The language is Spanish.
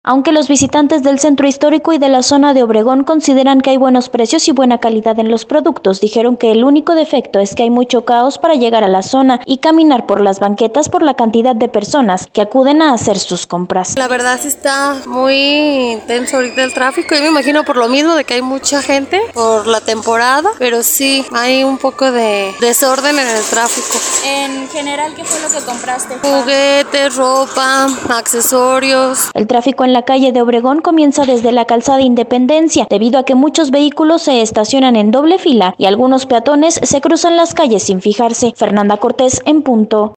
Aunque los visitantes del centro histórico y de la zona de Obregón consideran que hay buenos precios y buena calidad en los productos, dijeron que el único defecto es que hay mucho caos para llegar a la zona y caminar por las banquetas por la cantidad de personas que acuden a hacer sus compras. La verdad sí está muy intenso ahorita el tráfico, yo me imagino por lo mismo de que hay mucha gente por la temporada, pero sí hay un poco de desorden en el tráfico. En general, ¿qué fue lo que compraste? Juguetes, ropa, accesorios. El tráfico en la calle de Obregón comienza desde la calzada Independencia, debido a que muchos vehículos se estacionan en doble fila y algunos peatones se cruzan las calles sin fijarse. Fernanda Cortés, en punto.